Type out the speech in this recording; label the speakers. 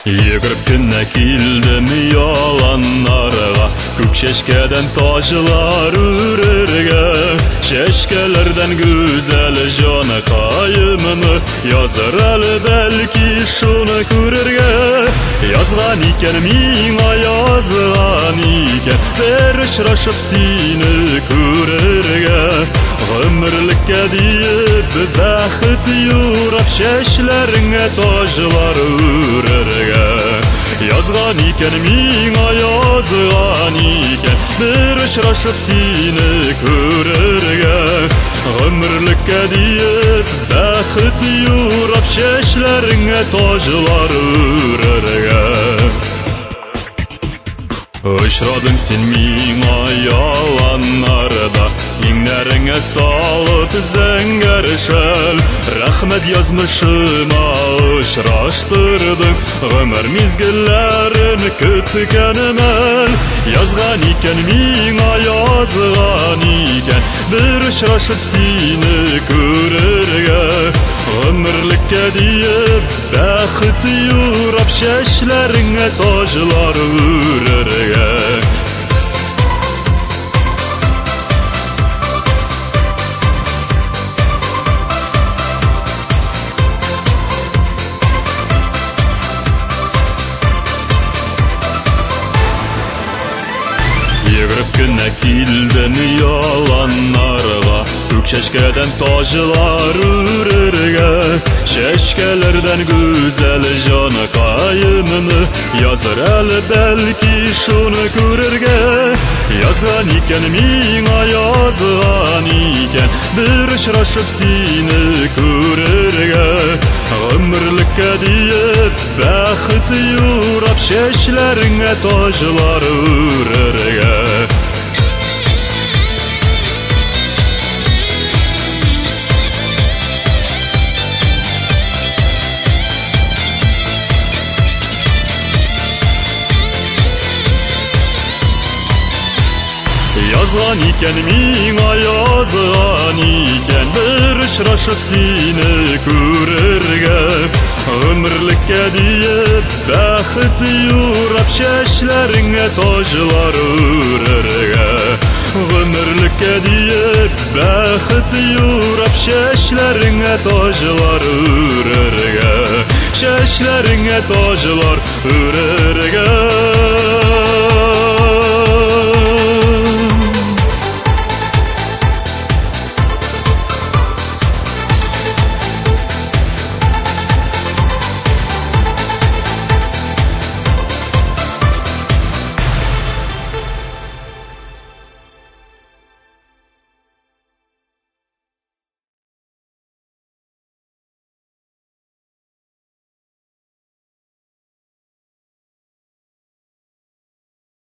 Speaker 1: Yugurib kunna keldim yalanlarga, ko'k shashkadan tojlar urarga, shashkalardan go'zal joni qayimini yozar balki shuni ko'rarga. Yozgan ekan menga yozgan ekan, bir uchrashib seni ko'rarga. Ömürlükka deyip baxit yurab, shashlaringga tojlar urarga. Yozgan ekan menga yozgan ekan, bir uchrashib seni ko'rarga. Ömürlükka deyip baxit yurab, shashlaringga tojlar urarga. Uchrading sen menga yalanlarda, yenglaringga solib zangarshal. Rahmat yozmishima uchrashtirding, umr mezgillarini kutganman. Yozgan ekan menga yozgan ekan, bir uchrashib seni ko'rarga. Ömürlükka deyip baxit yurab, shashlaringga tojlar urarga. Yugurib kunna keldim yalanlarga, ko'k shashkadan tojlar urarga. Shashkalardan go'zal joni qayimini yozar balki shuni ko'rarga. Yozgan ekan menga yozgan ekan, bir uchrashib seni ko'rarga. Ömürlükka deyip baxit yurab, shashlaringga tojlar urarga. Yozgan ekan menga yozgan ekan, bir uchrashib seni ko'rarga. Ömürlükka deyip baxit yurab, shashlaringga tojlar urarga. Ömürlükka deyip baxit yurab, shashlaringga tojlar urarga. Shashlaringga tojlar urarga.